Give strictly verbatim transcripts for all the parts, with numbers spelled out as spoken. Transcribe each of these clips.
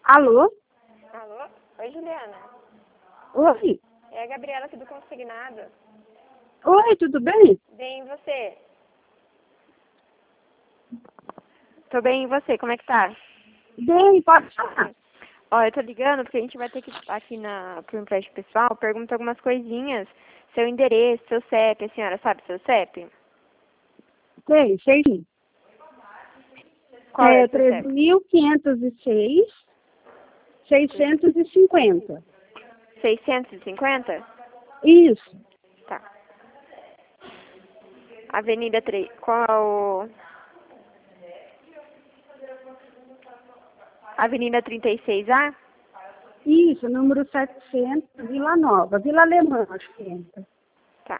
Alô? Alô? Oi, Juliana. Oi. É a Gabriela aqui do Consignado. Oi, tudo bem? Bem, e você? Tô bem, e você? Como é que tá? Bem, pode falar. Ó, eu tô ligando porque a gente vai ter que, aqui na, pro empréstimo pessoal, pergunta algumas coisinhas. Seu endereço, seu C E P, a senhora sabe seu C E P? Sei, sei sim. Qual é É o seu C E treze P? mil quinhentos e seis, seiscentos e cinquenta. seiscentos e cinquenta? Isso. Tá. Avenida três. Qual é o... Avenida trinta e seis A? Isso, número setecentos, Vila Nova. Vila Alemã, acho que entra. Tá.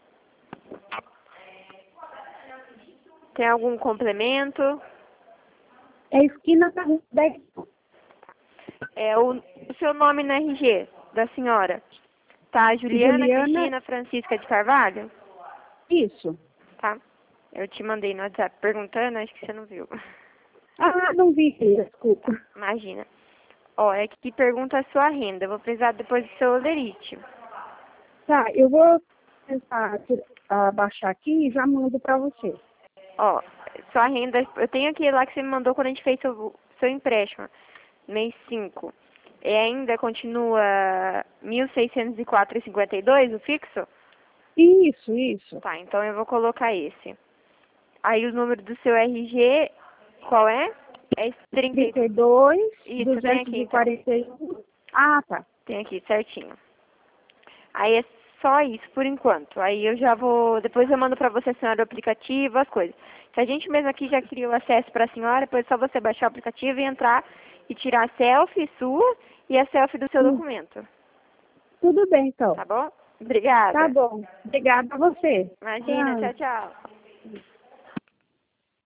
Tem algum complemento? É esquina da Rua dez. É o, o seu nome no R G da senhora. Tá, Juliana Juliana, Cristina Francisca de Carvalho? isso. Tá. Eu te mandei no WhatsApp perguntando, acho que você não viu. Ah, não vi, desculpa. Imagina. Ó, é que pergunta a sua renda. Eu vou precisar depois do seu olerite. Tá, eu vou tentar ah, baixar aqui e já mando para você. Ó, sua renda, eu tenho aquele lá que você me mandou quando a gente fez seu, seu empréstimo, mês cinco. E ainda continua mil seiscentos e quatro e cinquenta e dois o fixo? Isso, isso. Tá, então eu vou colocar esse. Aí o número do seu R G, qual é? É esse trinta e... trinta e dois, Isso, tem duzentos aqui e então. quarenta e um. Ah, tá. Tem aqui, certinho. Aí é só isso por enquanto. Aí eu já vou, depois eu mando pra você, senhora, o aplicativo, as coisas. Se a gente mesmo aqui já criou acesso pra senhora, depois é só você baixar o aplicativo e entrar e tirar a selfie sua e a selfie do seu Hum, documento. Tudo bem, então. Tá bom? Tá Obrigada. bom. Obrigada a você. Imagina, Tchau. tchau, tchau.